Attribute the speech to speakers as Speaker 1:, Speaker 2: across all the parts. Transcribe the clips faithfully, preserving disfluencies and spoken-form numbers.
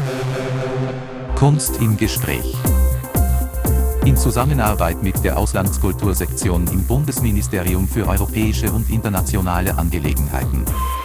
Speaker 1: Kunst im Gespräch. In Zusammenarbeit mit der Auslandskultursektion im Bundesministerium für europäische und internationale Angelegenheiten.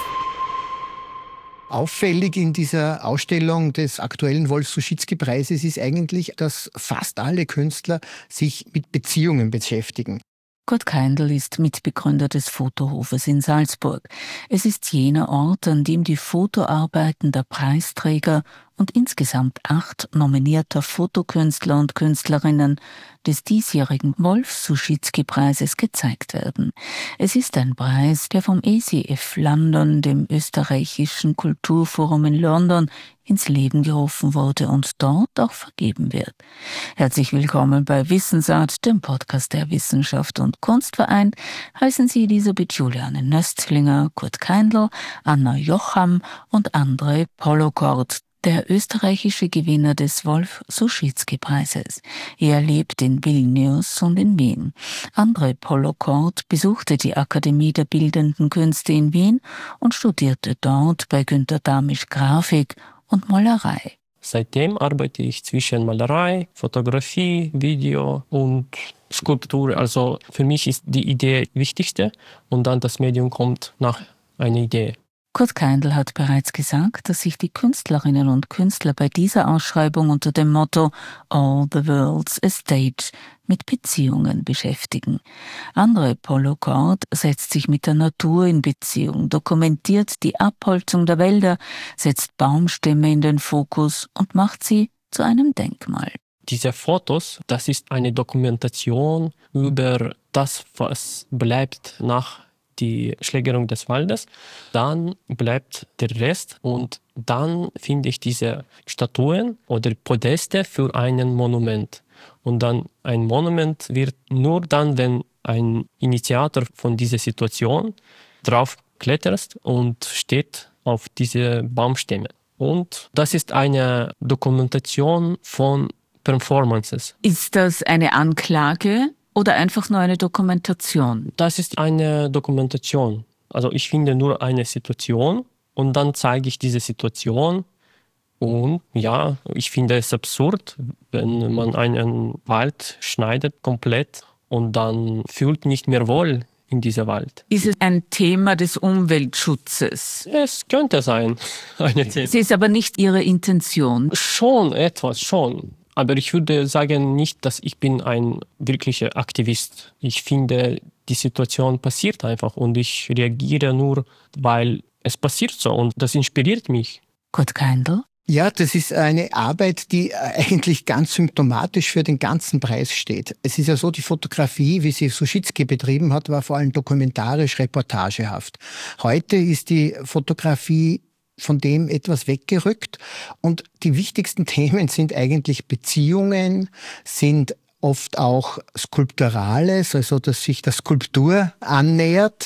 Speaker 2: Auffällig in dieser Ausstellung des aktuellen Wolf-Suschitzky-Preises ist eigentlich, dass fast alle Künstler sich mit Beziehungen beschäftigen.
Speaker 3: Kurt Keindl ist Mitbegründer des Fotohofes in Salzburg. Es ist jener Ort, an dem die Fotoarbeiten der Preisträger und insgesamt acht nominierter Fotokünstler und Künstlerinnen des diesjährigen Wolf-Suschitzky-Preises gezeigt werden. Es ist ein Preis, der vom E C F London, dem österreichischen Kulturforum in London, ins Leben gerufen wurde und dort auch vergeben wird. Herzlich willkommen bei Wissensart, dem Podcast der Wissenschaft und Kunst vereint. Heißen Sie Elisabeth Juliane Nöstlinger, Kurt Keindl, Anna Jocham und Andrei Polokort, der österreichische Gewinner des Wolf-Suschitzky-Preises. Er lebt in Vilnius und in Wien. Andrei Polokort besuchte die Akademie der Bildenden Künste in Wien und studierte dort bei Günter Damisch Grafik und Malerei.
Speaker 4: Seitdem arbeite ich zwischen Malerei, Fotografie, Video und Skulptur. Also für mich ist die Idee wichtigste und dann das Medium kommt nach einer Idee.
Speaker 3: Kurt Keindl hat bereits gesagt, dass sich die Künstlerinnen und Künstler bei dieser Ausschreibung unter dem Motto All the World's a Stage mit Beziehungen beschäftigen. Andrei Polokort setzt sich mit der Natur in Beziehung, dokumentiert die Abholzung der Wälder, setzt Baumstämme in den Fokus und macht sie zu einem Denkmal.
Speaker 4: Diese Fotos, das ist eine Dokumentation über das, was bleibt nach die Schlägerung des Waldes, dann bleibt der Rest und dann finde ich diese Statuen oder Podeste für ein Monument. Und dann ein Monument wird nur dann, wenn ein Initiator von dieser Situation drauf klettert und steht auf diese Baumstämme. Und das ist eine Dokumentation von Performances.
Speaker 3: Ist das eine Anklage oder einfach nur eine Dokumentation?
Speaker 4: Das ist eine Dokumentation. Also ich finde nur eine Situation und dann zeige ich diese Situation. Und ja, ich finde es absurd, wenn man einen Wald schneidet komplett und dann fühlt nicht mehr wohl in diesem Wald.
Speaker 3: Ist es ein Thema des Umweltschutzes?
Speaker 4: Es könnte sein. Eine Thema.
Speaker 3: Es ist aber nicht Ihre Intention.
Speaker 4: Schon etwas, schon. Aber ich würde sagen nicht, dass ich bin ein wirklicher Aktivist. Ich finde, die Situation passiert einfach und ich reagiere nur, weil es passiert so und das inspiriert mich.
Speaker 3: Kurt Keindl?
Speaker 2: Ja, das ist eine Arbeit, die eigentlich ganz symptomatisch für den ganzen Preis steht. Es ist ja so, die Fotografie, wie sie Suschitzky betrieben hat, war vor allem dokumentarisch, reportagehaft. Heute ist die Fotografie von dem etwas weggerückt und die wichtigsten Themen sind eigentlich Beziehungen, sind oft auch Skulpturales, also dass sich der Skulptur annähert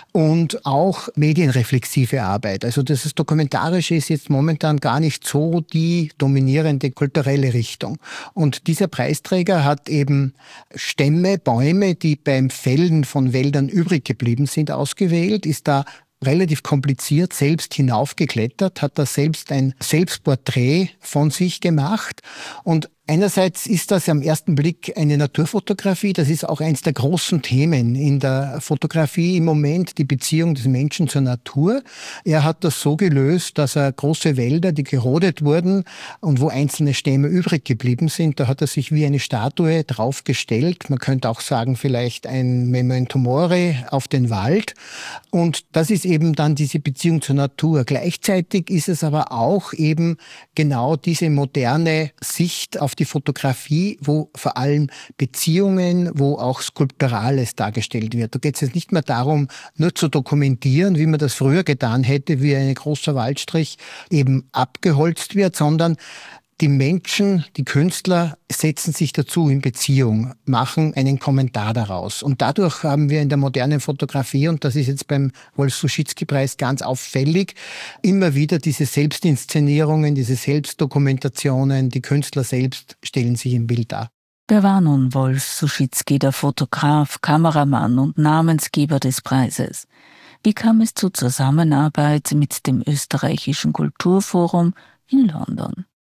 Speaker 2: und auch medienreflexive Arbeit. Also das Dokumentarische ist jetzt momentan gar nicht so die dominierende kulturelle Richtung. Und dieser Preisträger hat eben Stämme, Bäume, die beim Fällen von Wäldern übrig geblieben sind, ausgewählt, ist da relativ kompliziert selbst hinaufgeklettert, hat da selbst ein Selbstporträt von sich gemacht und einerseits ist das am ersten Blick eine Naturfotografie, das ist auch eins der großen Themen in der Fotografie im Moment, die Beziehung des Menschen zur Natur. Er hat das so gelöst, dass er große Wälder, die gerodet wurden und wo einzelne Stämme übrig geblieben sind, da hat er sich wie eine Statue draufgestellt. Man könnte auch sagen, vielleicht ein Memento Mori auf den Wald. Und das ist eben dann diese Beziehung zur Natur. Gleichzeitig ist es aber auch eben genau diese moderne Sicht auf die Fotografie, wo vor allem Beziehungen, wo auch Skulpturales dargestellt wird. Da geht es jetzt nicht mehr darum, nur zu dokumentieren, wie man das früher getan hätte, wie ein großer Waldstrich eben abgeholzt wird, sondern die Menschen, die Künstler setzen sich dazu in Beziehung, machen einen Kommentar daraus. Und dadurch haben wir in der modernen Fotografie, und das ist jetzt beim Wolf-Suschitzky-Preis ganz auffällig, immer wieder diese Selbstinszenierungen, diese Selbstdokumentationen, die Künstler selbst stellen sich im Bild dar.
Speaker 3: Wer war nun Wolf Suschitzky, der Fotograf, Kameramann und Namensgeber des Preises? Wie kam es zur Zusammenarbeit mit dem österreichischen Kulturforum in London?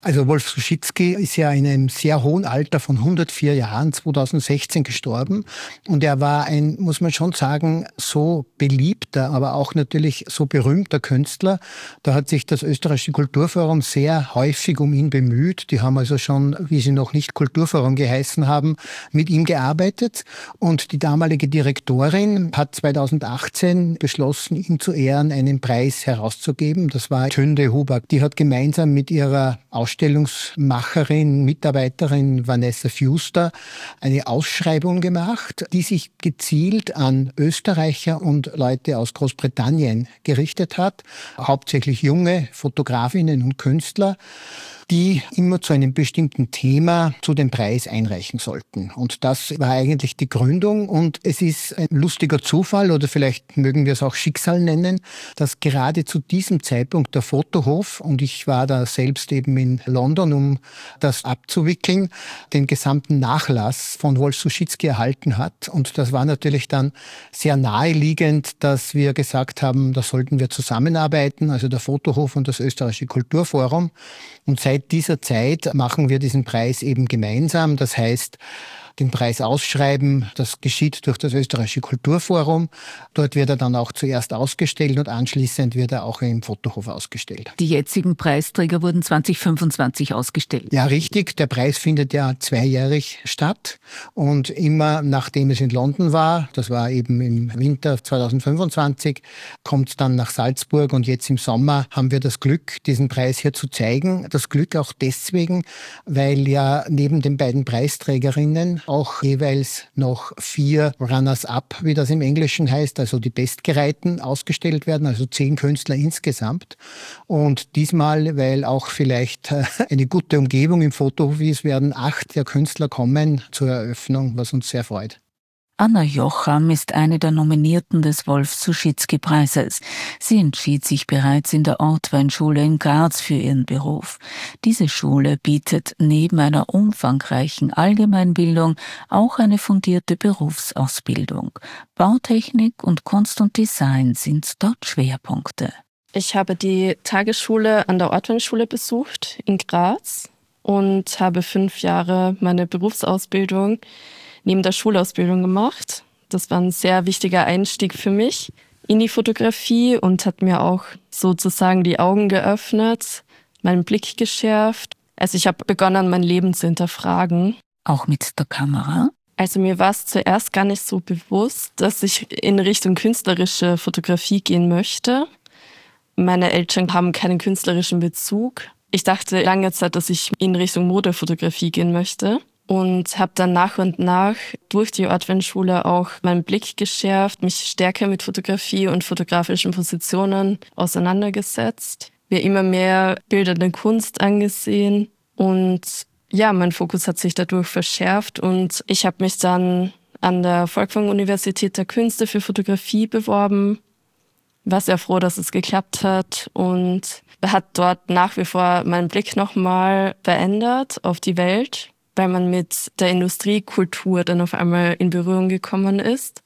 Speaker 2: Also Wolf Suschitzky ist ja in einem sehr hohen Alter von hundertvier Jahren zweitausendsechzehn gestorben. Und er war ein, muss man schon sagen, so beliebter, aber auch natürlich so berühmter Künstler. Da hat sich das Österreichische Kulturforum sehr häufig um ihn bemüht. Die haben also schon, wie sie noch nicht Kulturforum geheißen haben, mit ihm gearbeitet. Und die damalige Direktorin hat zweitausendachtzehn beschlossen, ihm zu Ehren einen Preis herauszugeben. Das war Tünde Huber. Die hat gemeinsam mit ihrer Ausstellungsmacherin, Mitarbeiterin Vanessa Fuster eine Ausschreibung gemacht, die sich gezielt an Österreicher und Leute aus Großbritannien gerichtet hat, hauptsächlich junge Fotografinnen und Künstler, die immer zu einem bestimmten Thema zu dem Preis einreichen sollten. Und das war eigentlich die Gründung. Und es ist ein lustiger Zufall, oder vielleicht mögen wir es auch Schicksal nennen, dass gerade zu diesem Zeitpunkt der Fotohof, und ich war da selbst eben in London, um das abzuwickeln, den gesamten Nachlass von Wolf Suschitzky erhalten hat. Und das war natürlich dann sehr naheliegend, dass wir gesagt haben, da sollten wir zusammenarbeiten, also der Fotohof und das Österreichische Kulturforum. Und seit dieser Zeit machen wir diesen Preis eben gemeinsam. Das heißt, den Preis ausschreiben, das geschieht durch das Österreichische Kulturforum. Dort wird er dann auch zuerst ausgestellt und anschließend wird er auch im Fotohof ausgestellt.
Speaker 3: Die jetzigen Preisträger wurden zwanzig fünfundzwanzig ausgestellt.
Speaker 2: Ja, richtig. Der Preis findet ja zweijährig statt und immer nachdem es in London war, das war eben im Winter zweitausendfünfundzwanzig, kommt es dann nach Salzburg und jetzt im Sommer haben wir das Glück, diesen Preis hier zu zeigen. Das Glück auch deswegen, weil ja neben den beiden Preisträgerinnen auch jeweils noch vier Runners-up, wie das im Englischen heißt, also die Bestgereihten ausgestellt werden, also zehn Künstler insgesamt. Und diesmal, weil auch vielleicht eine gute Umgebung im Fotohof ist, werden acht der Künstler kommen zur Eröffnung, was uns sehr freut.
Speaker 3: Anna Jocham ist eine der Nominierten des Wolf-Suschitzky-Preises. Sie entschied sich bereits in der Ortweinschule in Graz für ihren Beruf. Diese Schule bietet neben einer umfangreichen Allgemeinbildung auch eine fundierte Berufsausbildung. Bautechnik und Kunst und Design sind dort Schwerpunkte.
Speaker 5: Ich habe die Tagesschule an der Ortweinschule besucht in Graz und habe fünf Jahre meine Berufsausbildung neben der Schulausbildung gemacht. Das war ein sehr wichtiger Einstieg für mich in die Fotografie und hat mir auch sozusagen die Augen geöffnet, meinen Blick geschärft. Also ich habe begonnen, mein Leben zu hinterfragen.
Speaker 3: Auch mit der Kamera?
Speaker 5: Also mir war es zuerst gar nicht so bewusst, dass ich in Richtung künstlerische Fotografie gehen möchte. Meine Eltern haben keinen künstlerischen Bezug. Ich dachte lange Zeit, dass ich in Richtung Modefotografie gehen möchte. Und habe dann nach und nach durch die Ortweinschule auch meinen Blick geschärft, mich stärker mit Fotografie und fotografischen Positionen auseinandergesetzt. Mir immer mehr bildende Kunst angesehen und ja, mein Fokus hat sich dadurch verschärft und ich habe mich dann an der Folkwang-Universität der Künste für Fotografie beworben. War sehr froh, dass es geklappt hat und hat dort nach wie vor meinen Blick nochmal verändert auf die Welt, weil man mit der Industriekultur dann auf einmal in Berührung gekommen ist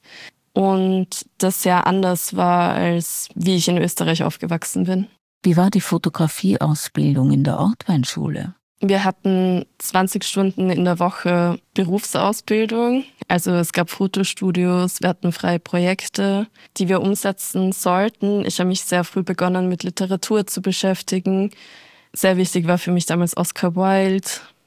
Speaker 5: und das sehr anders war, als wie ich in Österreich aufgewachsen bin.
Speaker 3: Wie war die Fotografieausbildung in der Ortweinschule?
Speaker 5: Wir hatten zwanzig Stunden in der Woche Berufsausbildung. Also es gab Fotostudios, wir hatten freie Projekte, die wir umsetzen sollten. Ich habe mich sehr früh begonnen, mit Literatur zu beschäftigen. Sehr wichtig war für mich damals Oscar Wilde.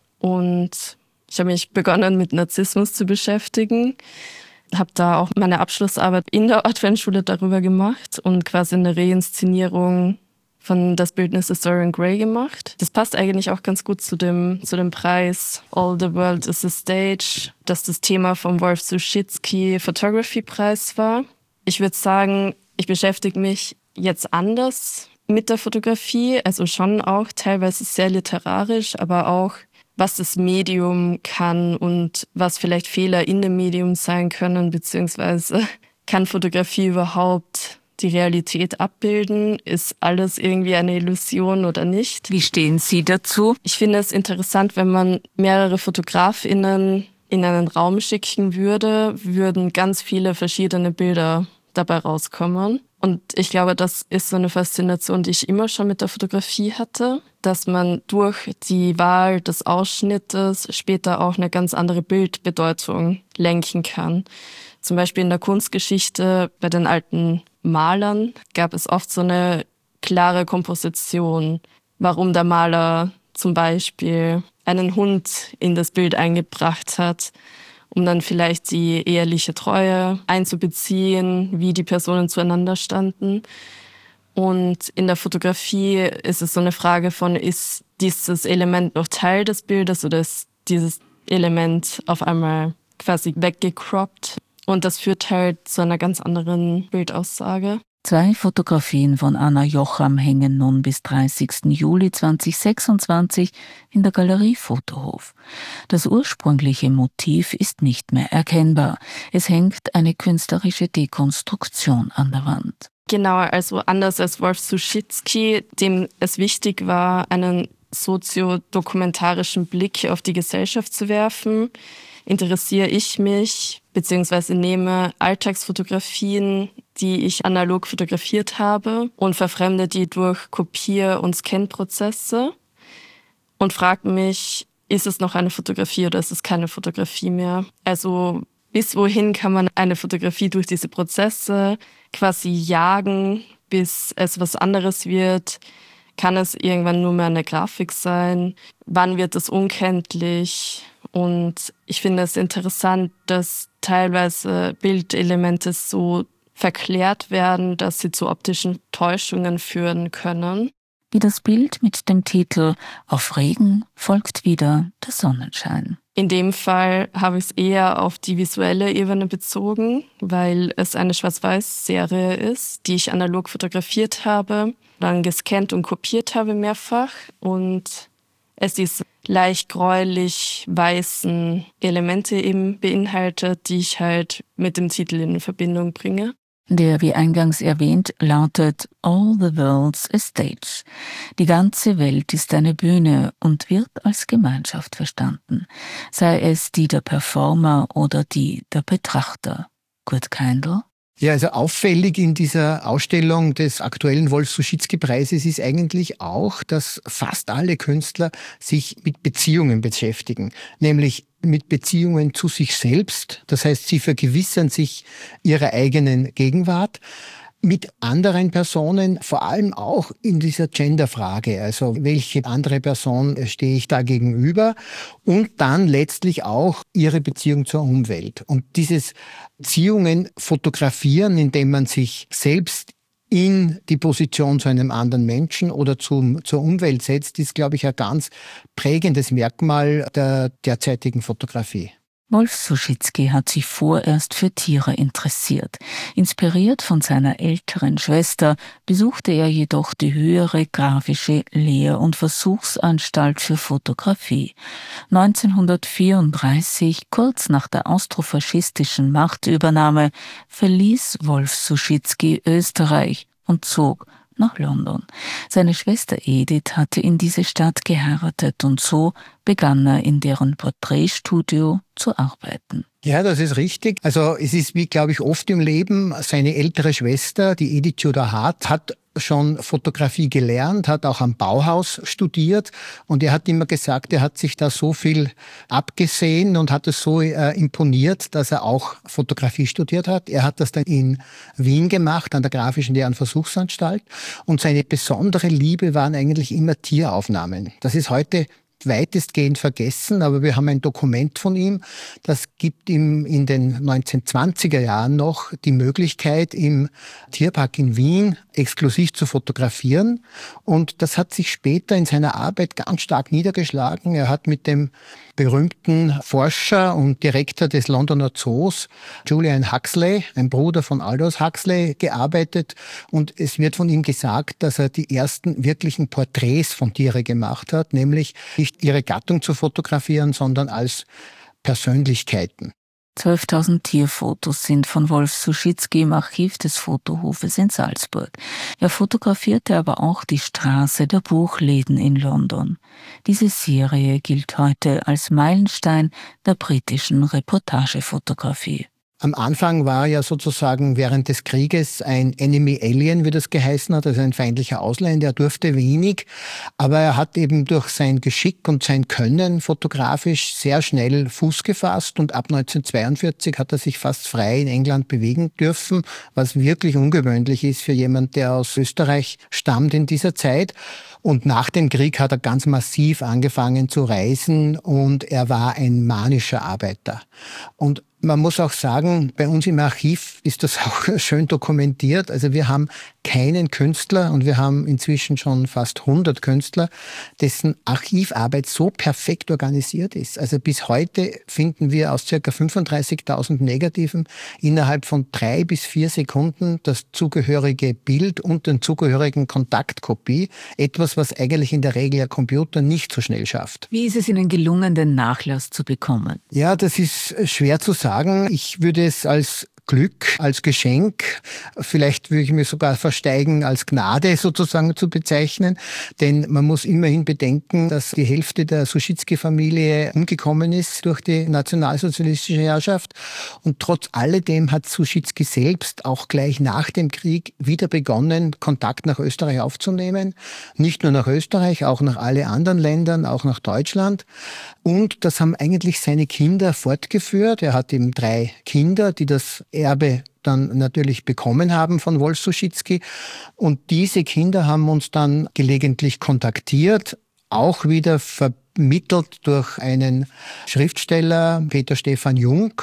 Speaker 5: Und ich habe mich begonnen, mit Narzissmus zu beschäftigen. Habe da auch meine Abschlussarbeit in der Ortweinschule darüber gemacht und quasi eine Reinszenierung von Das Bildnis des Dorian Gray gemacht. Das passt eigentlich auch ganz gut zu dem, zu dem Preis All the World is a Stage, das das Thema vom Wolf Suschitzky Photography Preis war. Ich würde sagen, ich beschäftige mich jetzt anders mit der Fotografie, also schon auch teilweise sehr literarisch, aber auch was das Medium kann und was vielleicht Fehler in dem Medium sein können, beziehungsweise kann Fotografie überhaupt die Realität abbilden? Ist alles irgendwie eine Illusion oder nicht?
Speaker 3: Wie stehen Sie dazu?
Speaker 5: Ich finde es interessant, wenn man mehrere FotografInnen in einen Raum schicken würde, würden ganz viele verschiedene Bilder dabei rauskommen. Und ich glaube, das ist so eine Faszination, die ich immer schon mit der Fotografie hatte, dass man durch die Wahl des Ausschnittes später auch eine ganz andere Bildbedeutung lenken kann. Zum Beispiel in der Kunstgeschichte bei den alten Malern gab es oft so eine klare Komposition, warum der Maler zum Beispiel einen Hund in das Bild eingebracht hat, um dann vielleicht die eheliche Treue einzubeziehen, wie die Personen zueinander standen. Und in der Fotografie ist es so eine Frage von, ist dieses Element noch Teil des Bildes oder ist dieses Element auf einmal quasi weggecroppt? Und das führt halt zu einer ganz anderen Bildaussage.
Speaker 3: Zwei Fotografien von Anna Jocham hängen nun bis dreißigsten Juli zweitausendsechsundzwanzig in der Galerie Fotohof. Das ursprüngliche Motiv ist nicht mehr erkennbar. Es hängt eine künstlerische Dekonstruktion an der Wand.
Speaker 5: Genau, also anders als Wolf Suschitzky, dem es wichtig war, einen soziodokumentarischen Blick auf die Gesellschaft zu werfen, interessiere ich mich bzw. nehme Alltagsfotografien, die ich analog fotografiert habe und verfremde die durch Kopier- und Scan-Prozesse und frage mich, ist es noch eine Fotografie oder ist es keine Fotografie mehr? Also bis wohin kann man eine Fotografie durch diese Prozesse quasi jagen, bis es was anderes wird? Kann es irgendwann nur mehr eine Grafik sein? Wann wird es unkenntlich? Und ich finde es interessant, dass teilweise Bildelemente so verklärt werden, dass sie zu optischen Täuschungen führen können.
Speaker 3: Wie das Bild mit dem Titel »Auf Regen folgt wieder der Sonnenschein«.
Speaker 5: In dem Fall habe ich es eher auf die visuelle Ebene bezogen, weil es eine Schwarz-Weiß-Serie ist, die ich analog fotografiert habe, dann gescannt und kopiert habe mehrfach und es diese leicht gräulich weißen Elemente eben beinhaltet, die ich halt mit dem Titel in Verbindung bringe.
Speaker 3: Der, wie eingangs erwähnt, lautet All the World's a Stage. Die ganze Welt ist eine Bühne und wird als Gemeinschaft verstanden, sei es die der Performer oder die der Betrachter. Kurt Keindl?
Speaker 2: Ja, also auffällig in dieser Ausstellung des aktuellen Wolf-Suschitzky-Preises ist eigentlich auch, dass fast alle Künstler sich mit Beziehungen beschäftigen, nämlich mit Beziehungen zu sich selbst. Das heißt, sie vergewissern sich ihrer eigenen Gegenwart mit anderen Personen, vor allem auch in dieser Genderfrage, also welche andere Person stehe ich da gegenüber und dann letztlich auch ihre Beziehung zur Umwelt. Und dieses Beziehungen fotografieren, indem man sich selbst in die Position zu einem anderen Menschen oder zum, zur Umwelt setzt, ist, glaube ich, ein ganz prägendes Merkmal der derzeitigen Fotografie.
Speaker 3: Wolf Suschitzky hat sich vorerst für Tiere interessiert. Inspiriert von seiner älteren Schwester besuchte er jedoch die höhere grafische Lehr- und Versuchsanstalt für Fotografie. neunzehnhundertvierunddreißig, kurz nach der austrofaschistischen Machtübernahme, verließ Wolf Suschitzky Österreich und zog nach London. Seine Schwester Edith hatte in diese Stadt geheiratet und so begann er in deren Porträtstudio zu arbeiten.
Speaker 2: Ja, das ist richtig. Also es ist, wie glaube ich oft im Leben, seine ältere Schwester, die Edith Tudor Hart, hat schon Fotografie gelernt, hat auch am Bauhaus studiert und er hat immer gesagt, er hat sich da so viel abgesehen und hat es so äh, imponiert, dass er auch Fotografie studiert hat. Er hat das dann in Wien gemacht, an der Grafischen Lehr- und Versuchsanstalt und seine besondere Liebe waren eigentlich immer Tieraufnahmen. Das ist heute weitestgehend vergessen, aber wir haben ein Dokument von ihm, das gibt ihm in den neunzehnhundertzwanziger Jahren noch die Möglichkeit, im Tierpark in Wien exklusiv zu fotografieren und das hat sich später in seiner Arbeit ganz stark niedergeschlagen. Er hat mit dem berühmten Forscher und Direktor des Londoner Zoos, Julian Huxley, ein Bruder von Aldous Huxley, gearbeitet und es wird von ihm gesagt, dass er die ersten wirklichen Porträts von Tieren gemacht hat, nämlich nicht ihre Gattung zu fotografieren, sondern als Persönlichkeiten.
Speaker 3: zwölftausend Tierfotos sind von Wolf Suschitzky im Archiv des Fotohofes in Salzburg. Er fotografierte aber auch die Straße der Buchläden in London. Diese Serie gilt heute als Meilenstein der britischen Reportagefotografie.
Speaker 2: Am Anfang war er ja sozusagen während des Krieges ein Enemy Alien, wie das geheißen hat, also ein feindlicher Ausländer. Er durfte wenig, aber er hat eben durch sein Geschick und sein Können fotografisch sehr schnell Fuß gefasst und ab neunzehnhundertzweiundvierzig hat er sich fast frei in England bewegen dürfen, was wirklich ungewöhnlich ist für jemand, der aus Österreich stammt in dieser Zeit. Und nach dem Krieg hat er ganz massiv angefangen zu reisen und er war ein manischer Arbeiter. Und man muss auch sagen, bei uns im Archiv ist das auch schön dokumentiert. Also wir haben keinen Künstler und wir haben inzwischen schon fast hundert Künstler, dessen Archivarbeit so perfekt organisiert ist. Also bis heute finden wir aus ca. fünfunddreißigtausend Negativen innerhalb von drei bis vier Sekunden das zugehörige Bild und den zugehörigen Kontaktkopie. Etwas, was eigentlich in der Regel der Computer nicht so schnell schafft.
Speaker 3: Wie ist es Ihnen gelungen, den Nachlass zu bekommen?
Speaker 2: Ja, das ist schwer zu sagen. Ich würde es als Glück, als Geschenk, vielleicht würde ich mir sogar versteigen, als Gnade sozusagen zu bezeichnen. Denn man muss immerhin bedenken, dass die Hälfte der Suschitzky-Familie umgekommen ist durch die nationalsozialistische Herrschaft. Und trotz alledem hat Suschitzky selbst auch gleich nach dem Krieg wieder begonnen, Kontakt nach Österreich aufzunehmen. Nicht nur nach Österreich, auch nach alle anderen Ländern, auch nach Deutschland. Und das haben eigentlich seine Kinder fortgeführt. Er hat eben drei Kinder, die das Erbe dann natürlich bekommen haben von Wolf Suschitzky. Und diese Kinder haben uns dann gelegentlich kontaktiert, auch wieder vermittelt durch einen Schriftsteller, Peter Stephan Jung,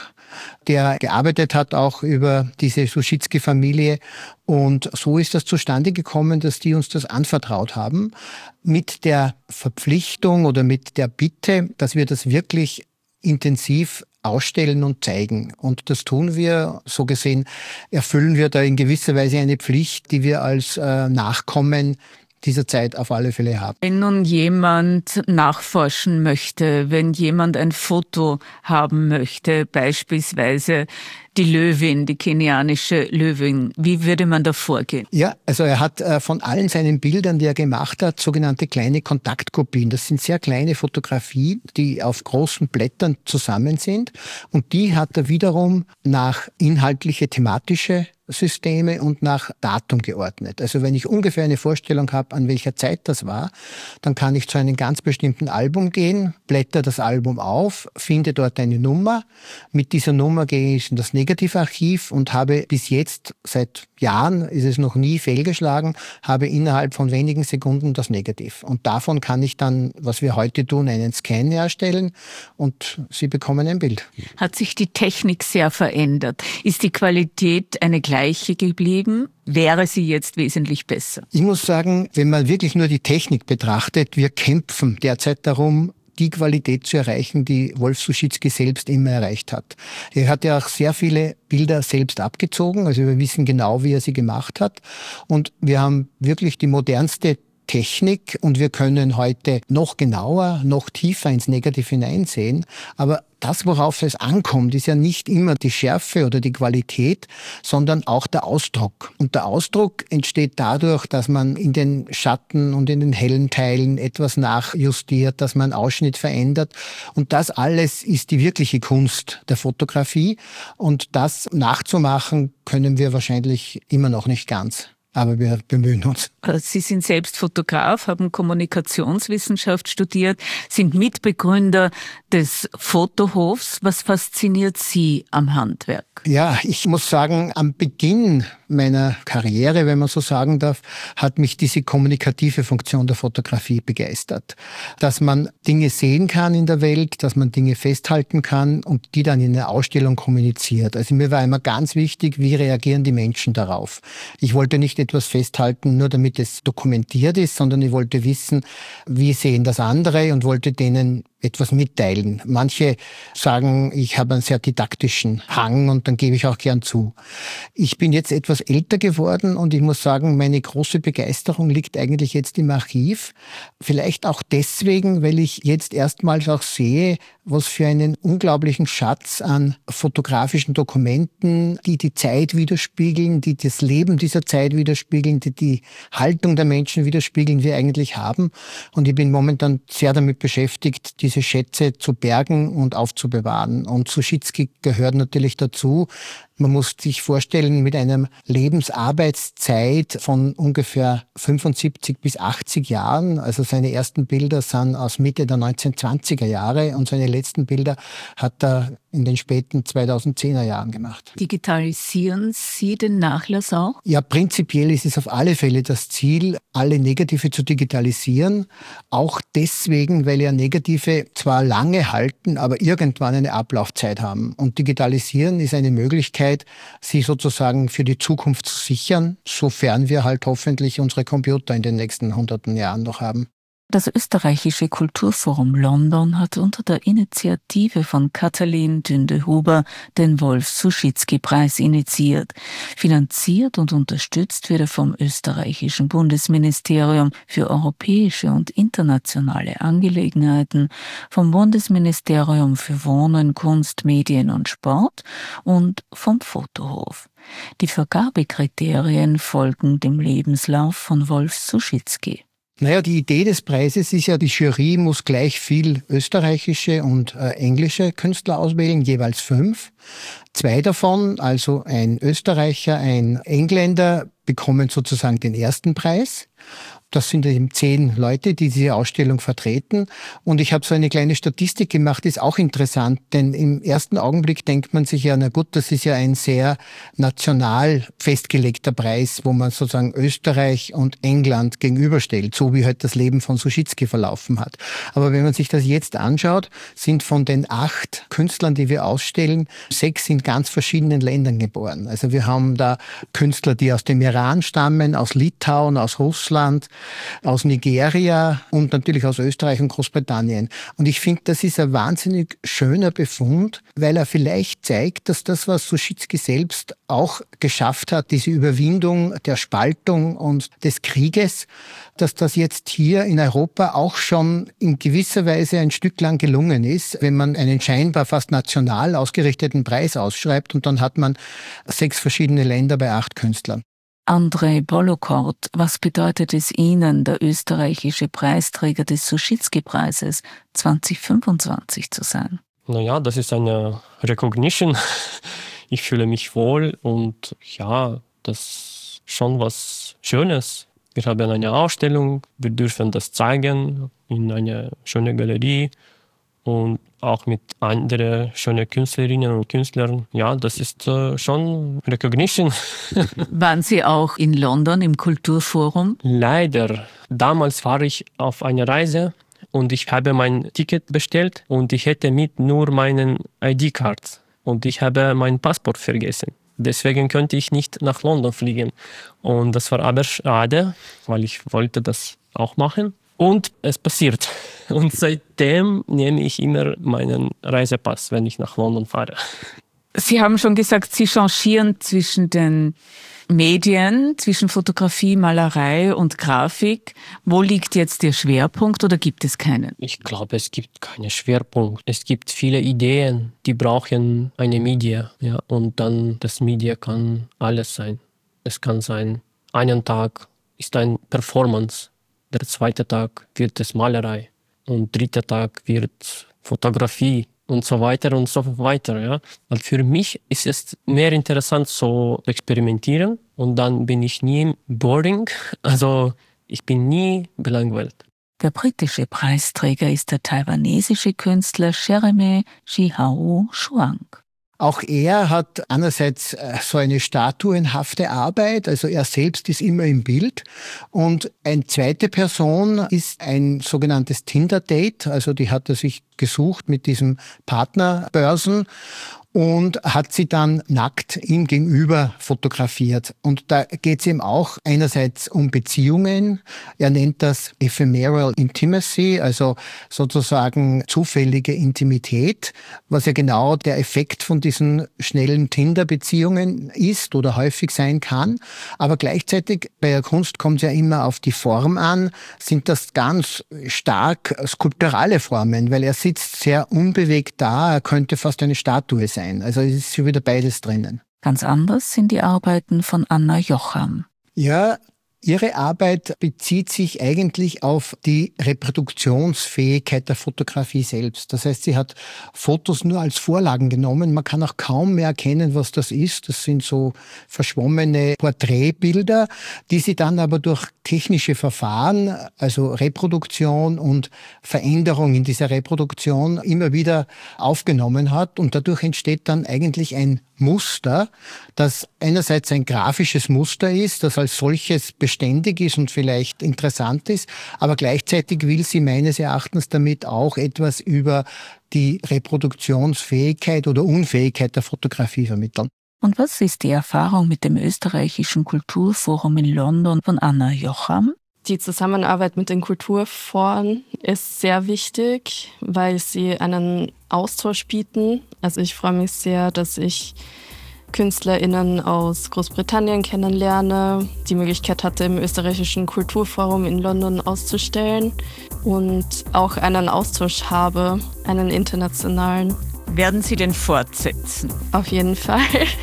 Speaker 2: der gearbeitet hat auch über diese Suschitzky-Familie. Und so ist das zustande gekommen, dass die uns das anvertraut haben, mit der Verpflichtung oder mit der Bitte, dass wir das wirklich intensiv ausstellen und zeigen. Und das tun wir. So gesehen erfüllen wir da in gewisser Weise eine Pflicht, die wir als äh, Nachkommen dieser Zeit auf alle Fälle haben.
Speaker 3: Wenn nun jemand nachforschen möchte, wenn jemand ein Foto haben möchte, beispielsweise die Löwin, die kenianische Löwin, wie würde man da vorgehen?
Speaker 2: Ja, also er hat äh, von allen seinen Bildern, die er gemacht hat, sogenannte kleine Kontaktkopien. Das sind sehr kleine Fotografien, die auf großen Blättern zusammen sind. Und die hat er wiederum nach inhaltliche, thematische Systeme und nach Datum geordnet. Also wenn ich ungefähr eine Vorstellung habe, an welcher Zeit das war, dann kann ich zu einem ganz bestimmten Album gehen, blätter das Album auf, finde dort eine Nummer. Mit dieser Nummer gehe ich in das Negativarchiv und habe bis jetzt, seit Jahren ist es noch nie fehlgeschlagen, habe innerhalb von wenigen Sekunden das Negativ. Und davon kann ich dann, was wir heute tun, einen Scan herstellen und Sie bekommen ein Bild.
Speaker 3: Hat sich die Technik sehr verändert? Ist die Qualität eine gleiche geblieben? Wäre sie jetzt wesentlich besser?
Speaker 2: Ich muss sagen, wenn man wirklich nur die Technik betrachtet, wir kämpfen derzeit darum, die Qualität zu erreichen, die Wolf Suschitzky selbst immer erreicht hat. Er hat ja auch sehr viele Bilder selbst abgezogen, also wir wissen genau, wie er sie gemacht hat. Und wir haben wirklich die modernste Technik und wir können heute noch genauer, noch tiefer ins Negativ hineinsehen. Aber das, worauf es ankommt, ist ja nicht immer die Schärfe oder die Qualität, sondern auch der Ausdruck. Und der Ausdruck entsteht dadurch, dass man in den Schatten und in den hellen Teilen etwas nachjustiert, dass man Ausschnitt verändert. Und das alles ist die wirkliche Kunst der Fotografie. Und das nachzumachen können wir wahrscheinlich immer noch nicht ganz. Aber wir bemühen uns.
Speaker 3: Sie sind selbst Fotograf, haben Kommunikationswissenschaft studiert, sind Mitbegründer des Fotohofs. Was fasziniert Sie am Handwerk?
Speaker 2: Ja, ich muss sagen, am Beginn meiner Karriere, wenn man so sagen darf, hat mich diese kommunikative Funktion der Fotografie begeistert. Dass man Dinge sehen kann in der Welt, dass man Dinge festhalten kann und die dann in einer Ausstellung kommuniziert. Also mir war immer ganz wichtig, wie reagieren die Menschen darauf. Ich wollte nicht etwas festhalten, nur damit es dokumentiert ist, sondern ich wollte wissen, wie sehen das andere und wollte denen etwas mitteilen. Manche sagen, ich habe einen sehr didaktischen Hang und dann gebe ich auch gern zu. Ich bin jetzt etwas älter geworden und ich muss sagen, meine große Begeisterung liegt eigentlich jetzt im Archiv. Vielleicht auch deswegen, weil ich jetzt erstmals auch sehe, was für einen unglaublichen Schatz an fotografischen Dokumenten, die die Zeit widerspiegeln, die das Leben dieser Zeit widerspiegeln, die die Haltung der Menschen widerspiegeln, wir eigentlich haben. Und ich bin momentan sehr damit beschäftigt, die diese Schätze zu bergen und aufzubewahren. Und Suschitzky gehört natürlich dazu. Man muss sich vorstellen, mit einer Lebensarbeitszeit von ungefähr fünfundsiebzig bis achtzig Jahren. Also seine ersten Bilder sind aus Mitte der neunzehnhundertzwanziger Jahre und seine letzten Bilder hat er in den späten zweitausendzehner Jahren gemacht.
Speaker 3: Digitalisieren Sie den Nachlass auch?
Speaker 2: Ja, prinzipiell ist es auf alle Fälle das Ziel, alle Negative zu digitalisieren. Auch deswegen, weil ja Negative zwar lange halten, aber irgendwann eine Ablaufzeit haben. Und digitalisieren ist eine Möglichkeit, sie sozusagen für die Zukunft zu sichern, sofern wir halt hoffentlich unsere Computer in den nächsten hunderten Jahren noch haben.
Speaker 3: Das österreichische Kulturforum London hat unter der Initiative von Katalin Dünde-Huber den Wolf-Suschitzky-Preis initiiert. Finanziert und unterstützt wird er vom österreichischen Bundesministerium für europäische und internationale Angelegenheiten, vom Bundesministerium für Wohnen, Kunst, Medien und Sport und vom Fotohof. Die Vergabekriterien folgen dem Lebenslauf von Wolf-Suschitzky.
Speaker 2: Naja, die Idee des Preises ist ja, die Jury muss gleich viel österreichische und äh, englische Künstler auswählen, jeweils fünf. Zwei davon, also ein Österreicher, ein Engländer, bekommen sozusagen den ersten Preis. Das sind eben zehn Leute, die diese Ausstellung vertreten. Und ich habe so eine kleine Statistik gemacht, ist auch interessant, denn im ersten Augenblick denkt man sich ja, na gut, das ist ja ein sehr national festgelegter Preis, wo man sozusagen Österreich und England gegenüberstellt, so wie halt das Leben von Suschitzky verlaufen hat. Aber wenn man sich das jetzt anschaut, sind von den acht Künstlern, die wir ausstellen, sechs in ganz verschiedenen Ländern geboren. Also wir haben da Künstler, die aus dem Iran stammen, aus Litauen, aus Russland, aus Nigeria und natürlich aus Österreich und Großbritannien. Und ich finde, das ist ein wahnsinnig schöner Befund, weil er vielleicht zeigt, dass das, was Suschitzky selbst auch geschafft hat, diese Überwindung der Spaltung und des Krieges, dass das jetzt hier in Europa auch schon in gewisser Weise ein Stück lang gelungen ist, wenn man einen scheinbar fast national ausgerichteten Preis ausschreibt und dann hat man sechs verschiedene Länder bei acht Künstlern.
Speaker 3: Andrei Bolokort, was bedeutet es Ihnen, der österreichische Preisträger des Suschitzky-Preises zweitausendfünfundzwanzig zu sein?
Speaker 4: Naja, das ist eine Recognition. Ich fühle mich wohl und ja, das ist schon was Schönes. Wir haben eine Ausstellung, wir dürfen das zeigen in einer schönen Galerie und auch mit anderen schönen Künstlerinnen und Künstlern. Ja, das ist äh, schon Recognition.
Speaker 3: Waren Sie auch in London im Kulturforum?
Speaker 4: Leider. Damals war ich auf einer Reise und ich habe mein Ticket bestellt und ich hätte mit nur meinen I D-Card und ich habe mein Passport vergessen. Deswegen konnte ich nicht nach London fliegen. Und das war aber schade, weil ich wollte das auch machen. Und es passiert. Und seitdem nehme ich immer meinen Reisepass, wenn ich nach London fahre.
Speaker 3: Sie haben schon gesagt, Sie changieren zwischen den Medien, zwischen Fotografie, Malerei und Grafik. Wo liegt jetzt Ihr Schwerpunkt oder gibt es keinen?
Speaker 4: Ich glaube, es gibt keinen Schwerpunkt. Es gibt viele Ideen, die brauchen eine Media. Ja, und dann das Media kann alles sein. Es kann sein, einen Tag ist ein Performance. Der zweite Tag wird es Malerei und dritter Tag wird Fotografie und so weiter und so weiter. Ja. Und für mich ist es mehr interessant, so zu experimentieren und dann bin ich nie boring, also ich bin nie gelangweilt.
Speaker 3: Der britische Preisträger ist der taiwanesische Künstler Jeremy Shihao Zhuang.
Speaker 2: Auch er hat einerseits so eine statuenhafte Arbeit, also er selbst ist immer im Bild. Und eine zweite Person ist ein sogenanntes Tinder-Date, also die hat er sich gesucht mit diesem Partnerbörsen und hat sie dann nackt ihm gegenüber fotografiert. Und da geht es ihm auch einerseits um Beziehungen. Er nennt das Ephemeral Intimacy, also sozusagen zufällige Intimität, was ja genau der Effekt von diesen schnellen Tinder-Beziehungen ist oder häufig sein kann. Aber gleichzeitig bei der Kunst kommt es ja immer auf die Form an, sind das ganz stark skulpturale Formen, weil er sitzt sehr unbewegt da, er könnte fast eine Statue sein. Also es ist schon wieder beides drinnen.
Speaker 3: Ganz anders sind die Arbeiten von Anna Jocham.
Speaker 2: Ja, Ihre Arbeit bezieht sich eigentlich auf die Reproduktionsfähigkeit der Fotografie selbst. Das heißt, sie hat Fotos nur als Vorlagen genommen. Man kann auch kaum mehr erkennen, was das ist. Das sind so verschwommene Porträtbilder, die sie dann aber durch technische Verfahren, also Reproduktion und Veränderung in dieser Reproduktion immer wieder aufgenommen hat. Und dadurch entsteht dann eigentlich ein Muster, das einerseits ein grafisches Muster ist, das als solches beständig ist und vielleicht interessant ist, aber gleichzeitig will sie meines Erachtens damit auch etwas über die Reproduktionsfähigkeit oder Unfähigkeit der Fotografie vermitteln.
Speaker 3: Und was ist die Erfahrung mit dem österreichischen Kulturforum in London von Anna Jocham?
Speaker 5: Die Zusammenarbeit mit den Kulturforen ist sehr wichtig, weil sie einen Austausch bieten. Also ich freue mich sehr, dass ich KünstlerInnen aus Großbritannien kennenlerne, die Möglichkeit hatte, im österreichischen Kulturforum in London auszustellen und auch einen Austausch habe, einen internationalen.
Speaker 6: Werden Sie den fortsetzen?
Speaker 5: Auf jeden Fall.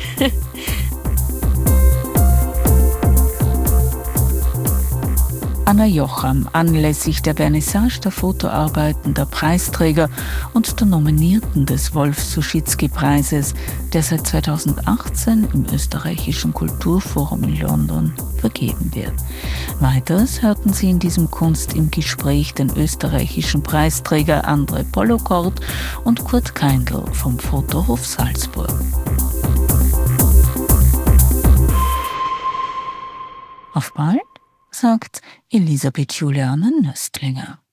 Speaker 3: Anna Jocham anlässlich der Vernissage der Fotoarbeiten der Preisträger und der Nominierten des Wolf-Souschizky-Preises, der seit zweitausendachtzehn im österreichischen Kulturforum in London vergeben wird. Weiters hörten Sie in diesem Kunst im Gespräch den österreichischen Preisträger André Pollokort und Kurt Keindl vom Fotohof Salzburg. Auf bald, sagt Elisabeth Juliane Nöstlinger.